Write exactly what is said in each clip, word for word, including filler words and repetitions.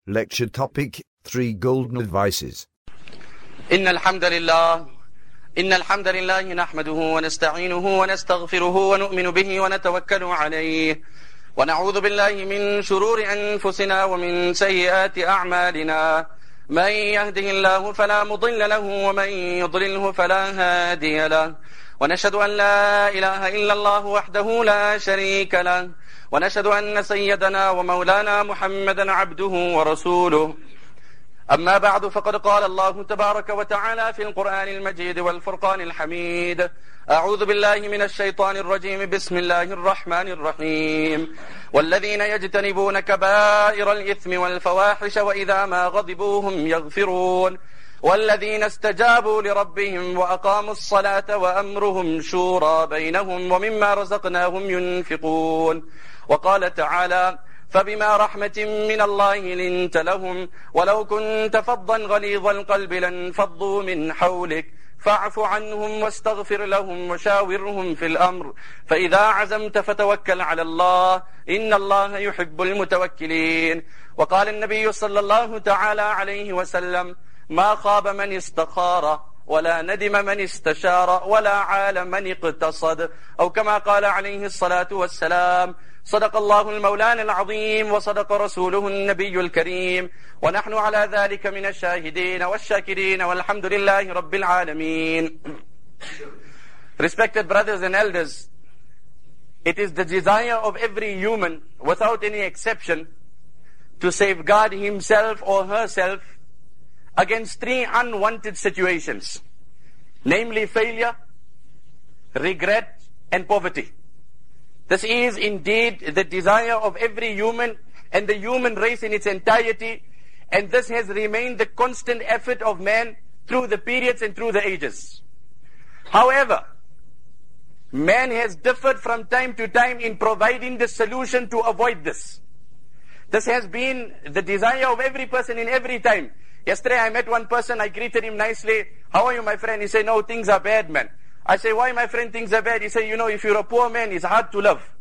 Lecture topic: Three Golden Advices. إن الحمد لله إن الحمد لله نحمده ونستعينه ونستغفره ونؤمن به ونتوكل عليه ونعوذ بالله من شرور أنفسنا ومن سيئات أعمالنا. من يهده الله فلا مضل له ومن يضلله فلا هادي له. ونشهد أن لا إله إلا الله وحده لا شريك له. ونشهد أن سيدنا ومولانا محمدا عبده ورسوله. أما بعد، فقد قال الله تبارك وتعالى في القرآن المجيد والفرقان الحميد: أعوذ بالله من الشيطان الرجيم، بسم الله الرحمن الرحيم. والذين يجتنبون كبائر الإثم والفواحش وإذا ما غضبوا هم يغفرون. والذين استجابوا لربهم وأقاموا الصلاة وأمرهم شورى بينهم ومما رزقناهم ينفقون. وقال تعالى: فبما رحمة من الله لنت لهم ولو كنت فظا غليظ القلب لانفضوا من حولك فاعف عنهم واستغفر لهم وشاورهم في الأمر فإذا عزمت فتوكل على الله إن الله يحب المتوكلين. وقال النبي صلى الله تعالى عليه وسلم: ما خاب من استخار ولا ندم من استشار ولا عال من اقتصد، أو كما قال عليه الصلاة والسلام. صدق الله المولانا العظيم وصدق رسوله النبي الكريم، ونحن على ذلك من الشاهدين والشاكرين والحمد لله رب العالمين. Respected brothers and elders, it is the desire of every human, without any exception, to safeguard himself or herself against three unwanted situations, namely failure, regret, and poverty. This is indeed the desire of every human and the human race in its entirety, and this has remained the constant effort of man through the periods and through the ages. However, man has differed from time to time in providing the solution to avoid this. This has been the desire of every person in every time. Yesterday I met one person, I greeted him nicely. How are you, my friend? He said, no, things are bad, man. I say, why, my friend, things are bad? He said, you know, if you're a poor man, it's hard to love.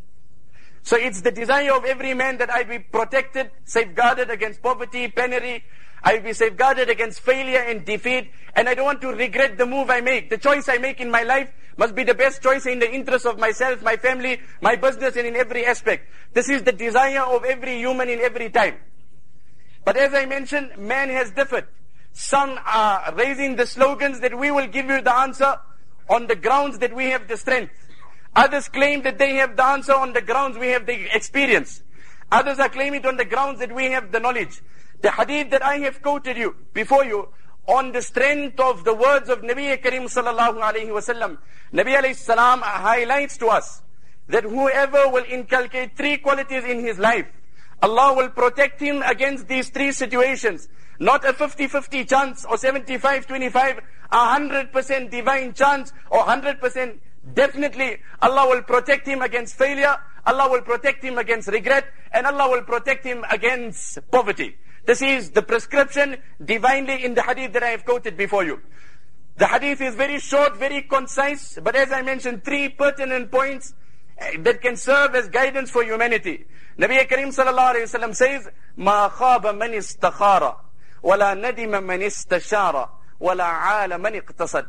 So it's the desire of every man that I be protected, safeguarded against poverty, penury. I be safeguarded against failure and defeat. And I don't want to regret the move I make. The choice I make in my life must be the best choice in the interest of myself, my family, my business, and in every aspect. This is the desire of every human in every time. But as I mentioned, man has differed. Some are raising the slogans that we will give you the answer on the grounds that we have the strength. Others claim that they have the answer on the grounds we have the experience. Others are claiming it on the grounds that we have the knowledge. The hadith that I have quoted you before you, on the strength of the words of Nabi Karim sallallahu alayhi wa sallam, Nabi alayhi salam highlights to us that whoever will inculcate three qualities in his life, Allah will protect him against these three situations. Not a fifty-fifty chance or seventy-five twenty-five, a one hundred percent divine chance or one hundred percent definitely. Allah will protect him against failure, Allah will protect him against regret, and Allah will protect him against poverty. This is the prescription divinely in the hadith that I have quoted before you. The hadith is very short, very concise, but as I mentioned, three pertinent points that can serve as guidance for humanity. Nabi Karim sallallahu alayhi wa sallam says, مَا خَابَ مَنِ اسْتَخَارَ وَلَا نَدِمَ مَنِ اسْتَشَارَ وَلَا عَالَ مَنِ اقْتَصَدَ.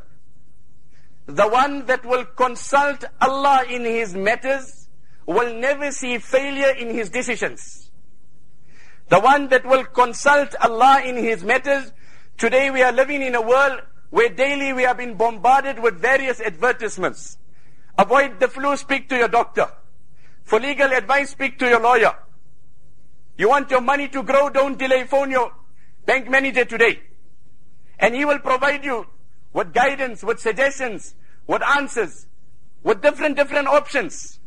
The one that will consult Allah in his matters will never see failure in his decisions. The one that will consult Allah in his matters. Today we are living in a world where daily we are being bombarded with various advertisements. Avoid the flu, speak to your doctor. For legal advice, speak to your lawyer. You want your money to grow, don't delay, phone your bank manager today. And he will provide you with guidance, with suggestions, with answers, with different, different options.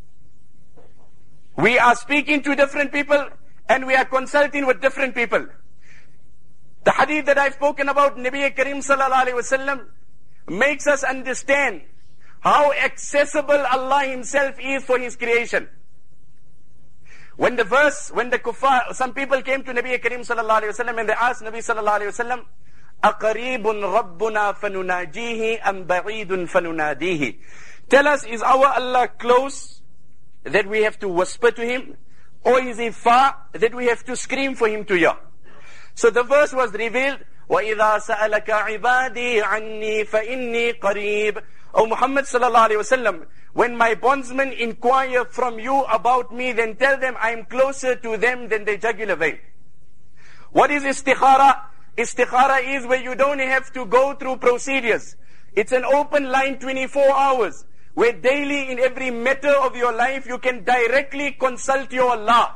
We are speaking to different people and we are consulting with different people. The hadith that I've spoken about, Nabi Karim sallallahu alayhi wa sallam, makes us understand how accessible Allah himself is for his creation. When the verse, when the kuffar, some people came to Nabi Karim sallallahu alayhi wa sallam and they asked Nabi sallallahu alayhi wa sallam, أَقَرِيبٌ رَبُّنَا فَنُنَاجِيهِ أَمْ بَعِيدٌ فَنُنَادِيهِ. Tell us, is our Allah close that we have to whisper to him, Or is he far that we have to scream for him to hear? So the verse was revealed, وَإِذَا سَأَلَكَ عِبَادِي عَنِّي فَإِنِّي قَرِيبٌ. O Muhammad sallallahu alayhi wa sallam, when my bondsmen inquire from you about me, then tell them I am closer to them than their jugular vein. What is istikhara? Istikhara is where you don't have to go through procedures. It's an open line twenty-four hours, where daily in every matter of your life you can directly consult your Allah.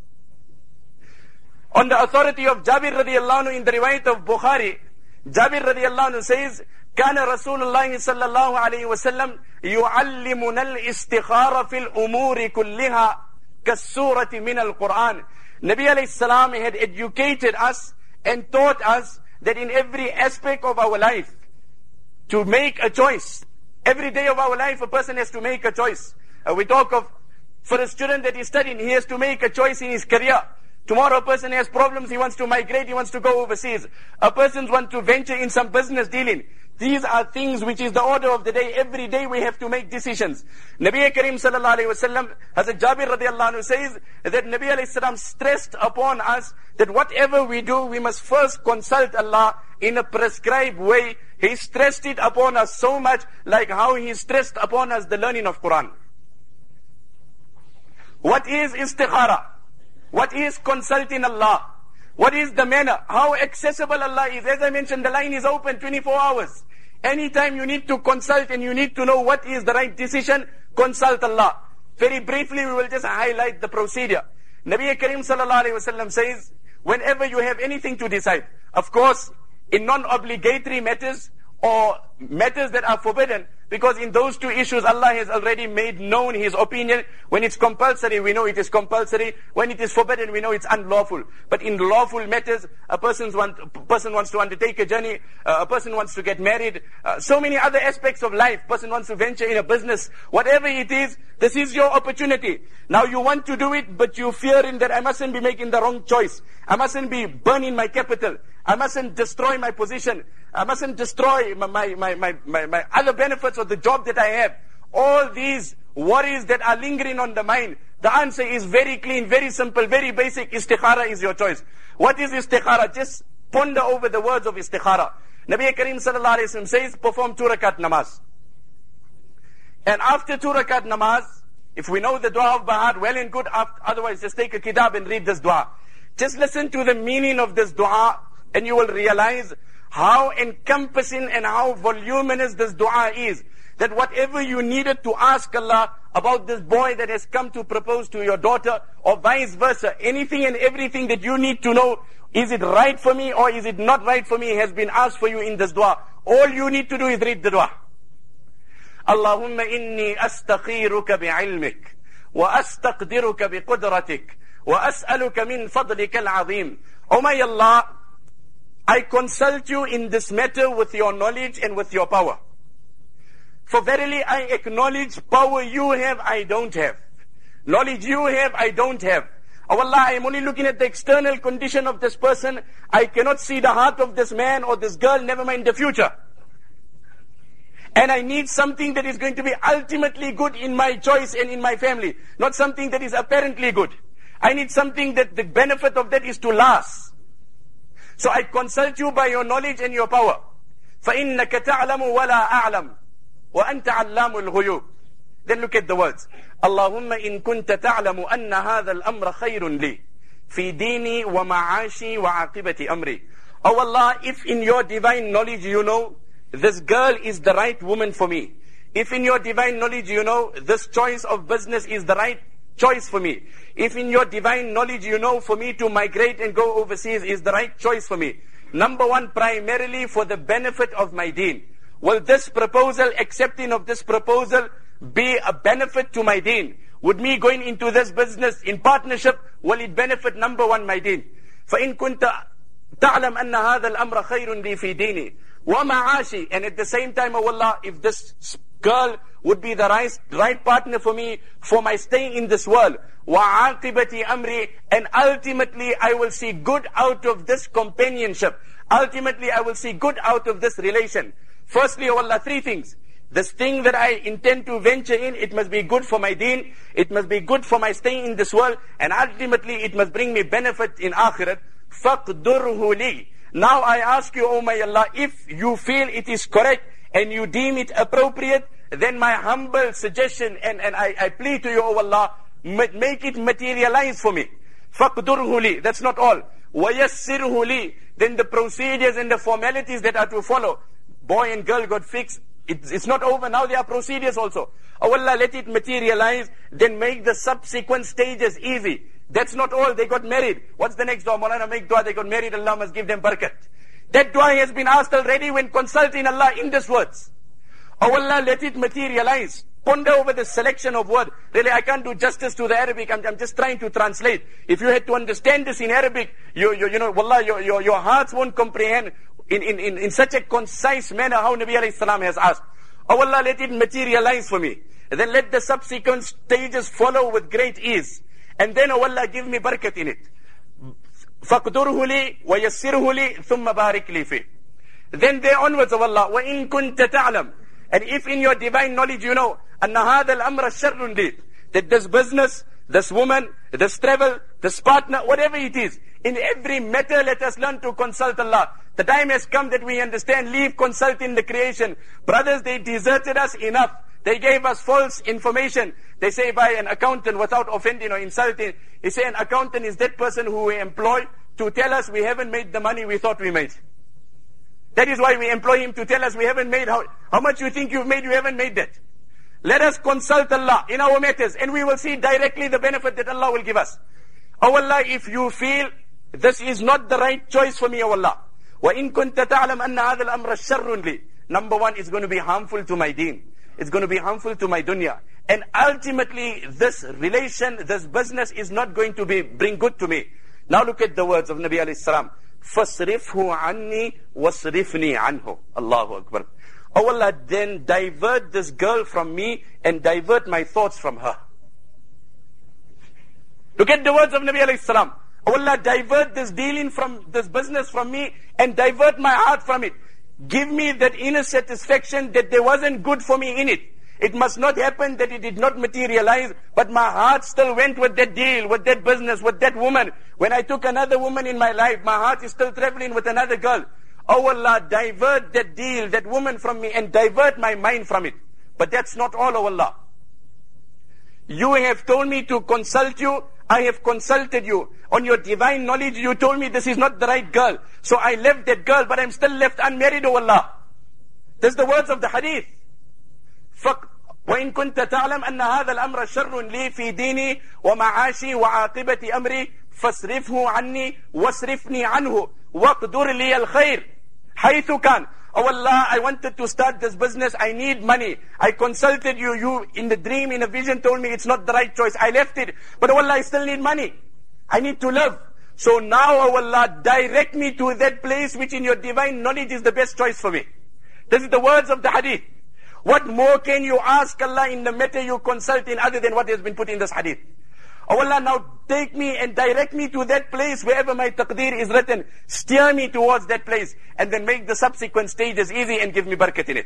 On the authority of Jabir radiallahu anhu in the riwayat of Bukhari, Jabir radiallahu anhu says, كان رسول الله صلى الله عليه وسلم يعلمنا الاستخارة في الأمور كلها كالسورة من القرآن. Nabi alayhi salam had educated us and taught us that in every aspect of our life, to make a choice. Every day of our life, a person has to make a choice. Uh, we talk of, for a student that is studying, he has to make a choice in his career. Tomorrow a person has problems, he wants to migrate, he wants to go overseas. A person wants to venture in some business dealing. These are things which is the order of the day. Every day we have to make decisions. Nabi Karim sallallahu alayhi wa sallam, Hazrat Jabir radiallahu anhu says that Nabi alayhi salam stressed upon us that whatever we do, we must first consult Allah in a prescribed way. He stressed it upon us so much, like how he stressed upon us the learning of Quran. What is istikhara? What is consulting Allah? What is the manner? How accessible Allah is? As I mentioned, the line is open twenty-four hours. Anytime you need to consult and you need to know what is the right decision, consult Allah. Very briefly, we will just highlight the procedure. Nabi Karim sallallahu alayhi wa sallam says, whenever you have anything to decide, of course, in non-obligatory matters or matters that are forbidden, because in those two issues Allah has already made known His opinion. When it's compulsory, we know it is compulsory. When it is forbidden, we know it's unlawful. But in lawful matters, a person's want, a person wants to undertake a journey, uh, a person wants to get married, uh, so many other aspects of life, person wants to venture in a business, whatever it is, this is your opportunity. Now you want to do it, but you fearing that I mustn't be making the wrong choice. I mustn't be burning my capital. I mustn't destroy my position. I mustn't destroy my, my, my, my, my, my other benefits of the job that I have. All these worries that are lingering on the mind, the answer is very clean, very simple, very basic. Istikhara is your choice. What is istikhara? Just ponder over the words of istikhara. Nabi Karim sallallahu alayhi wa sallam says, perform two rakat namaz. And after two rakat namaz, if we know the dua of Bahar, well and good. Otherwise, just take a kitab and read this dua. Just listen to the meaning of this dua, and you will realize how encompassing and how voluminous this dua is. That whatever you needed to ask Allah about this boy that has come to propose to your daughter, or vice versa, anything and everything that you need to know, is it right for me or is it not right for me, has been asked for you in this dua. All you need to do is read the dua. Allahumma inni astakhiruka bi'ilmik, wa astaqdiruka biqudratik, wa as'aluka min fadlika al-azim. Oh my Allah, I consult you in this matter with your knowledge and with your power. For verily I acknowledge power you have, I don't have. Knowledge you have, I don't have. Oh Allah, I am only looking at the external condition of this person. I cannot see the heart of this man or this girl, never mind the future. And I need something that is going to be ultimately good in my choice and in my family. Not something that is apparently good. I need something that the benefit of that is to last. So I consult you by your knowledge and your power. فَإِنَّكَ تَعْلَمُ وَلَا أَعْلَمُ وَأَنْتَ عَلَّامُ الْغُيُوبِ. Then look at the words. اللهم إن كنت تعلم أن هذا الأمر خير لي في ديني ومعاشي وعاقبة أمري. Oh Allah, if in your divine knowledge you know this girl is the right woman for me. If in your divine knowledge you know this choice of business is the right choice for me. If in your divine knowledge you know for me to migrate and go overseas is the right choice for me. Number one, primarily for the benefit of my deen. Will this proposal, accepting of this proposal, be a benefit to my deen? Would me going into this business in partnership, will it benefit number one my deen? فَإِن كُنْتَ تَعْلَمْ أَنَّ هَذَا الْأَمْرَ خَيْرٌ لِي فِي دِينِي وَمَعَاشِي. And at the same time, oh Allah, if this girl would be the right, right partner for me, for my stay in this world, وَعَاقِبَةِ أَمْرِي, and ultimately I will see good out of this companionship. Ultimately I will see good out of this relation. Firstly, oh Allah, three things. This thing that I intend to venture in, it must be good for my deen, it must be good for my staying in this world, and ultimately it must bring me benefit in akhirat. فَقْدُرْهُ لِي. Now I ask you, O my Allah, if you feel it is correct and you deem it appropriate, then my humble suggestion and, and I, I plead to you, O Allah, make it materialize for me. فَقْدُرْهُ لِي. That's not all. وَيَسِّرْهُ لِي. Then the procedures and the formalities that are to follow. Boy and girl got fixed. It's, it's not over. Now there are procedures also. Oh Allah, let it materialize. Then make the subsequent stages easy. That's not all. They got married. What's the next dua? Maulana, make dua. They got married. Allah must give them barakat. That dua has been asked already when consulting Allah in these words. Oh Allah, let it materialize. Ponder over the selection of word. Really, I can't do justice to the Arabic. I'm, I'm just trying to translate. If you had to understand this in Arabic, you, you, you know, wallah, your, your, your hearts won't comprehend in, in, in, in such a concise manner how Nabi alayhi salam has asked. Oh Allah, let it materialize for me. And then let the subsequent stages follow with great ease. And then, oh Allah, give me barakat in it. فَقْدُرْهُ لِي وَيَسِّرْهُ لِي ثُمَّ بَارِكْ لِي فِي. Then there onwards, oh Allah, وَإِن كُنْتَ تَعْلَمْ. And if in your divine knowledge you know, أَنَّ هَذَا الْأَمْرَ شَرٌ لِي, that this business, this woman, this travel, this partner, whatever it is, in every matter let us learn to consult Allah. The time has come that we understand, leave consulting the creation. Brothers, they deserted us enough. They gave us false information. They say by an accountant, without offending or insulting, they say an accountant is that person who we employ to tell us we haven't made the money we thought we made. That is why we employ him to tell us we haven't made, how, how much you think you've made, you haven't made that. Let us consult Allah in our matters and we will see directly the benefit that Allah will give us. Oh Allah, if you feel this is not the right choice for me, oh Allah, وَإِن كُنْتَ تَعْلَمْ أَنَّ هَذَا الْأَمْرَ شَرٌ لِي. Number one, it's going to be harmful to my deen. It's going to be harmful to my dunya. And ultimately, this relation, this business is not going to be bring good to me. Now look at the words of Nabi alayhi salam. فَصْرِفْهُ عَنِّي وَصْرِفْنِي عَنْهُ. Allahu Akbar. Oh Allah, then divert this girl from me and divert my thoughts from her. Look at the words of Nabi alayhi salam. Oh Allah, divert this dealing from this business from me and divert my heart from it. Give me that inner satisfaction that there wasn't good for me in it. It must not happen that it did not materialize, but my heart still went with that deal, with that business, with that woman. When I took another woman in my life, my heart is still traveling with another girl. Oh Allah, divert that deal, that woman from me and divert my mind from it. But that's not all, oh Allah. You have told me to consult you. I have consulted you. On your divine knowledge, you told me this is not the right girl. So I left that girl, but I'm still left unmarried, oh Allah. That's the words of the hadith. وَإِن كُنْتَ تَعْلَمْ أَنَّ هَذَا الْأَمْرَ شَرٌ لِي فِي دِينِي وَمَعَاشِي وَعَاقِبَةِ أَمْرِي فَاصْرِفْهُ عَنِّي وَاصْرِفْنِي عَنْهُ وَاقْدُرْ لِي الْخَيْرِ حَيْثُ كَانَ. Oh Allah, I wanted to start this business. I need money. I consulted you. You in the dream, in a vision, told me it's not the right choice. I left it. But oh Allah, I still need money. I need to live. So now, oh Allah, direct me to that place which in your divine knowledge is the best choice for me. This is the words of the hadith. What more can you ask Allah in the matter you consult in other than what has been put in this hadith? Oh Allah, now take me and direct me to that place wherever my taqdeer is written. Steer me towards that place and then make the subsequent stages easy and give me barakat in it.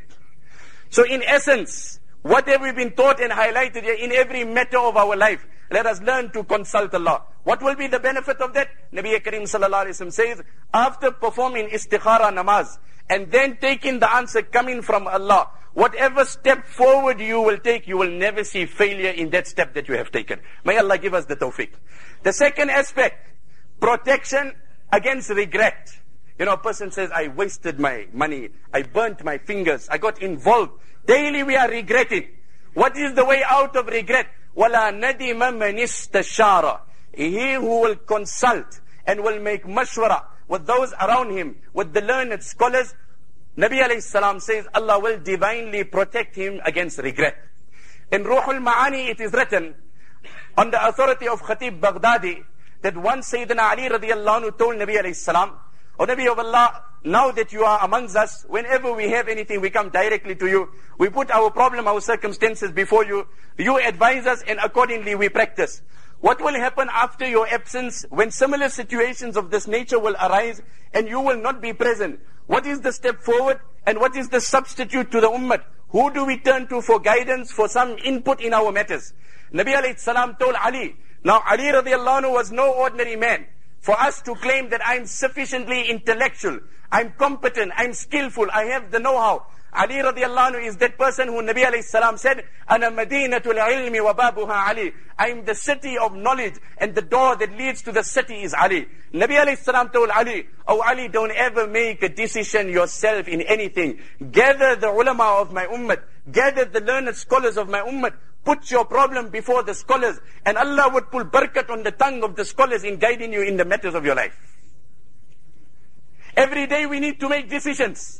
So in essence, what have we been taught and highlighted here in every matter of our life? Let us learn to consult Allah. What will be the benefit of that? Nabi Karim sallallahu alaihi wasallam says, after performing istikhara namaz and then taking the answer coming from Allah, whatever step forward you will take, you will never see failure in that step that you have taken. May Allah give us the tawfiq. The second aspect, protection against regret. You know, a person says, I wasted my money, I burnt my fingers, I got involved. Daily we are regretting. What is the way out of regret? وَلَا نَدِمَ مَنِ اسْتَشَارَ. He who will consult and will make mashwara with those around him, with the learned scholars, Nabi alayhi salam says, Allah will divinely protect him against regret. In Ruhul Ma'ani it is written, on the authority of Khatib Baghdadi, that once Sayyidina Ali radiallahu anhu told Nabi alayhi salam, O Nabi of Allah, now that you are amongst us, whenever we have anything, we come directly to you. We put our problem, our circumstances before you. You advise us and accordingly we practice. What will happen after your absence when similar situations of this nature will arise and you will not be present? What is the step forward and what is the substitute to the ummah? Who do we turn to for guidance, for some input in our matters? Nabi alayhi salam told Ali. Now Ali radiallahu anhu was no ordinary man. For us to claim that I'm sufficiently intellectual, I'm competent, I'm skillful, I have the know-how. Ali radiallahu anhu is that person who Nabi alayhi salam said, Ana madinatul ilmi wa babuha Ali. I am the city of knowledge and the door that leads to the city is Ali. Nabi alayhi salam told Ali, oh Ali, don't ever make a decision yourself in anything. Gather the ulama of my ummah, gather the learned scholars of my ummah, put your problem before the scholars, and Allah would pull barakat on the tongue of the scholars in guiding you in the matters of your life. Every day we need to make decisions.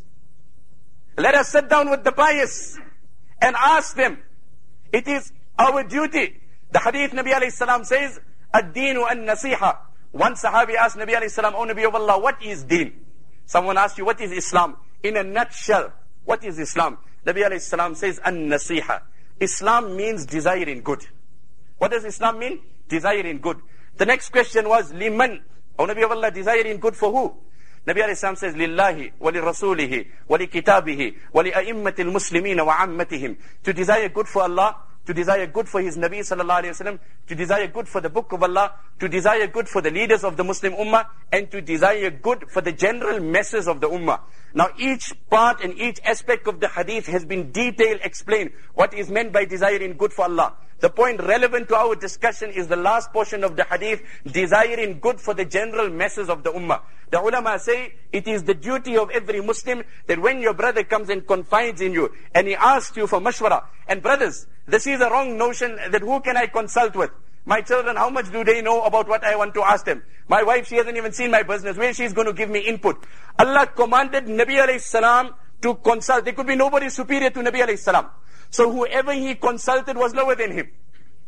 Let us sit down with the pious and ask them. It is our duty. The hadith Nabi alayhi salam says, ad-deenu an-nasiha. One sahabi asked Nabi alayhi salam, O Nabi of Allah, what is deen? Someone asked you, what is Islam? In a nutshell, what is Islam? Nabi alayhi salam says, an-nasiha. Islam means desiring good. What does Islam mean? Desiring good. The next question was, liman. O Nabi of Allah, desiring good for who? Nabi alayhi salam says, lillahi, wa li rasulihi, wa li kitabihi, wa li a'immatil muslimina wa ammatihim. To desire good for Allah, to desire good for his Nabi sallallahu alayhi wa sallam, to desire good for the book of Allah, to desire good for the leaders of the Muslim ummah, and to desire good for the general masses of the ummah. Now each part and each aspect of the hadith has been detailed explained what is meant by desiring good for Allah. The point relevant to our discussion is the last portion of the hadith, desiring good for the general masses of the ummah. The ulama say it is the duty of every Muslim that when your brother comes and confides in you and he asks you for mashwara, and brothers, this is a wrong notion that who can I consult with? My children, how much do they know about what I want to ask them? My wife, she hasn't even seen my business. Where she's going to give me input? Allah commanded Nabi alayhi salam to consult. There could be nobody superior to Nabi alayhi salam. So whoever he consulted was lower than him.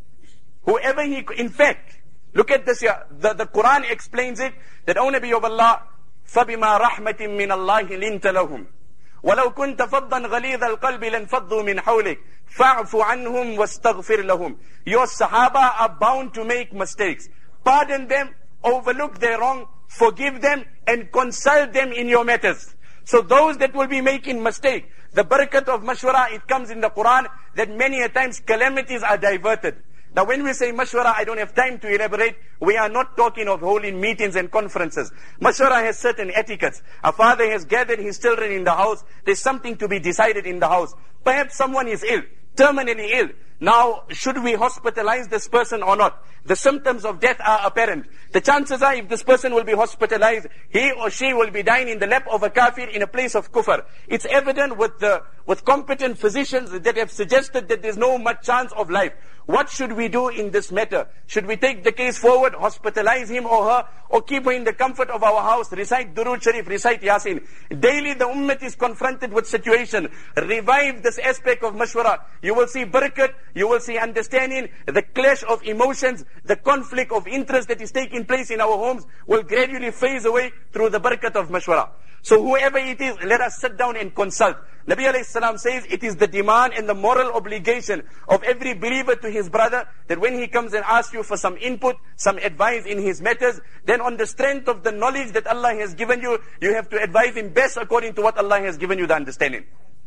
Whoever he, in fact, look at this here. The, the Quran explains it, that, O Nabi of Allah, فَبِمَا رَحْمَةٍ مِّنَ اللَّهِ لِنْتَ لَهُمْ وَلَوْ كُنْتَ فَضًّا غَلِيظَ الْقَلْبِ لَنْفَضُّوا مِنْ حَوْلِكَ فَاعْفُ عَنْهُمْ وَاسْتَغْفِرْ لَهُمْ. Your Sahaba are bound to make mistakes. Pardon them, overlook their wrong, forgive them, and consult them in your matters. So those that will be making mistake, the barakat of mashwara, it comes in the Quran that many a times calamities are diverted. Now when we say mashwara, I don't have time to elaborate. We are not talking of holding meetings and conferences. Mashwara has certain etiquettes. A father has gathered his children in the house. There's something to be decided in the house. Perhaps someone is ill, terminally ill. Now, should we hospitalize this person or not? The symptoms of death are apparent. The chances are, if this person will be hospitalized, he or she will be dying in the lap of a kafir in a place of kufr. It's evident with the with competent physicians that have suggested that there's no much chance of life. What should we do in this matter? Should we take the case forward, hospitalize him or her, or keep her in the comfort of our house, recite Durood Sharif, recite Yasin? Daily the ummah is confronted with situation. Revive this aspect of mashwara. You will see barakat, you will see understanding. The clash of emotions, the conflict of interest that is taking place in our homes will gradually phase away through the barakat of mashwara. So whoever it is, let us sit down and consult. Nabi alayhi salam says it is the demand and the moral obligation of every believer to his brother that when he comes and asks you for some input, some advice in his matters, then on the strength of the knowledge that Allah has given you, you have to advise him best according to what Allah has given you the understanding.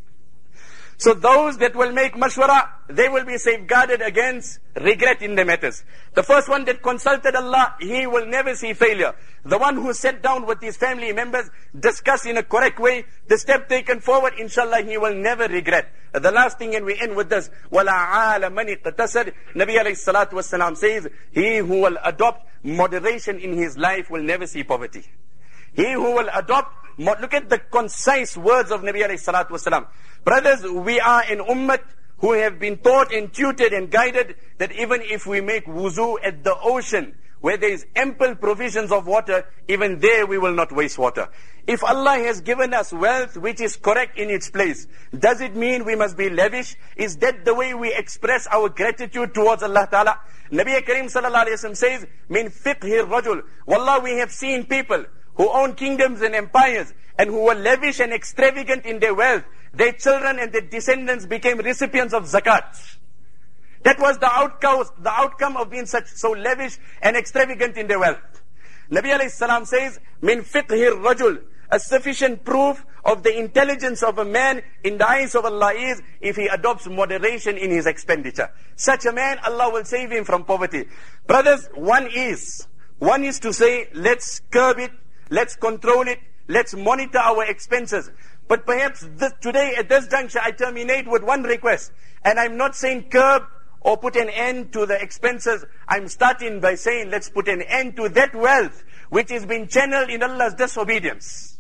So those that will make mashwara, they will be safeguarded against regret in the matters. The first one that consulted Allah, he will never see failure. The one who sat down with his family members, discussed in a correct way, the step taken forward, inshallah, he will never regret. The last thing, and we end with this, وَلَا عَالَ مَنِ اقْتَسَدْ. Nabi alayhi salatu wasalam says, he who will adopt moderation in his life will never see poverty. He who will adopt, look at the concise words of Nabi alayhi salatu wasalam. Brothers, we are an ummah who have been taught and tutored and guided that even if we make wuzu at the ocean, where there is ample provisions of water, even there we will not waste water. If Allah has given us wealth which is correct in its place, does it mean we must be lavish? Is that the way we express our gratitude towards Allah Ta'ala? Nabi Kareem Sallallahu Alaihi Wasallam says, min fiqhi rajul. Wallah, we have seen people who own kingdoms and empires and who were lavish and extravagant in their wealth. Their children and their descendants became recipients of zakat. That was the outcome, the outcome of being such so lavish and extravagant in their wealth. Nabi alayhi salam says, min fiqhi rajul, a sufficient proof of the intelligence of a man in the eyes of Allah is if he adopts moderation in his expenditure. Such a man, Allah will save him from poverty. Brothers, one is, one is to say, let's curb it, let's control it, let's monitor our expenses. But perhaps this, today at this juncture I terminate with one request. And I'm not saying curb or put an end to the expenses. I'm starting by saying let's put an end to that wealth which is being channeled in Allah's disobedience.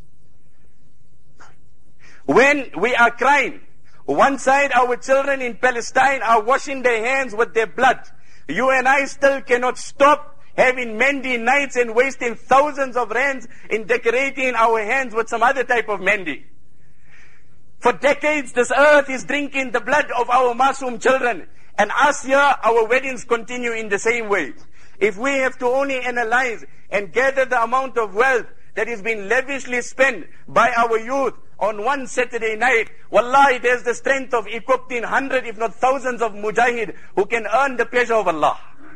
When we are crying, one side our children in Palestine are washing their hands with their blood. You and I still cannot stop having mehndi nights and wasting thousands of rands in decorating our hands with some other type of mehndi. For decades this earth is drinking the blood of our masoom children. And us here, our weddings continue in the same way. If we have to only analyze and gather the amount of wealth that is being lavishly spent by our youth on one Saturday night, wallahi, there's the strength of equipping hundred, if not thousands of mujahid who can earn the pleasure of Allah.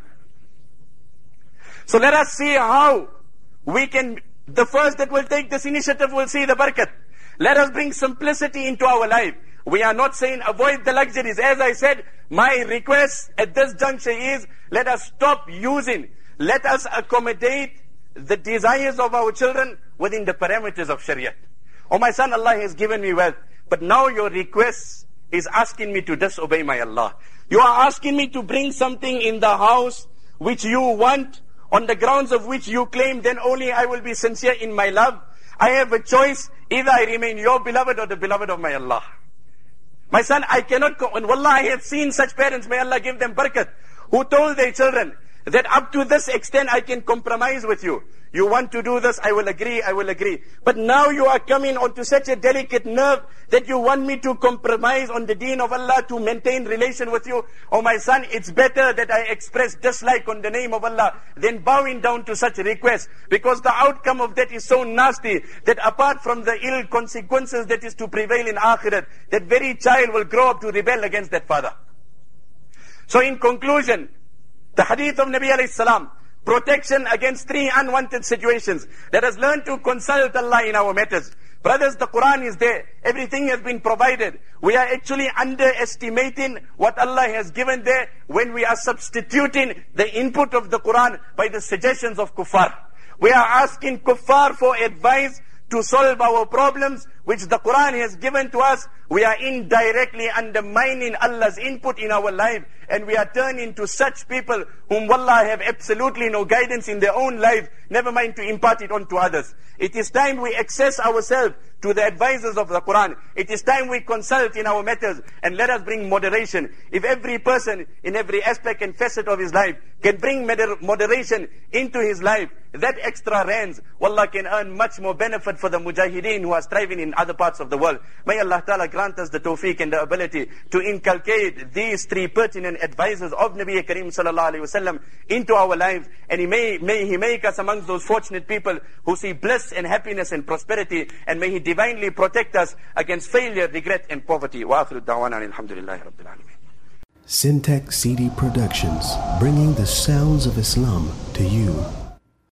So let us see how we can, the first that will take this initiative will see the barakat. Let us bring simplicity into our life. We are not saying avoid the luxuries. As I said, my request at this juncture is, let us stop using, let us accommodate the desires of our children within the parameters of Sharia. Oh my son, Allah has given me wealth, but now your request is asking me to disobey my Allah. You are asking me to bring something in the house which you want, on the grounds of which you claim, then only I will be sincere in my love. I have a choice, either I remain your beloved or the beloved of my Allah. My son, I cannot go, and wallah, I have seen such parents, may Allah give them barakat, who told their children that up to this extent I can compromise with you. You want to do this, I will agree, I will agree. But now you are coming onto such a delicate nerve that you want me to compromise on the deen of Allah to maintain relation with you. Oh my son, it's better that I express dislike on the name of Allah than bowing down to such requests. Because the outcome of that is so nasty that apart from the ill consequences that is to prevail in Akhirat, that very child will grow up to rebel against that father. So in conclusion, the hadith of Nabi alayhi salam, protection against three unwanted situations. Let us learn to consult Allah in our matters. Brothers, the Quran is there. Everything has been provided. We are actually underestimating what Allah has given there when we are substituting the input of the Quran by the suggestions of kuffar. We are asking kuffar for advice to solve our problems, which the Quran has given to us. We are indirectly undermining Allah's input in our life, and we are turning to such people whom wallah have absolutely no guidance in their own life, never mind to impart it on to others. It is time we access ourselves to the advisors of the Quran. It is time we consult in our matters, and let us bring moderation. If every person in every aspect and facet of his life can bring moder moderation into his life, that extra rands, wallah, can earn much more benefit for the mujahideen who are striving in other parts of the world. May Allah Ta'ala grant us the tawfiq and the ability to inculcate these three pertinent advisors of Nabi Kareem Sallallahu Alaihi Wasallam into our lives, and he may, may He make us amongst those fortunate people who see bliss and happiness and prosperity, and may He divinely protect us against failure, regret and poverty. Wa akhiru da'wana alhamdulillahi rabbil alameen. Syntax C D Productions, bringing the sounds of Islam to you.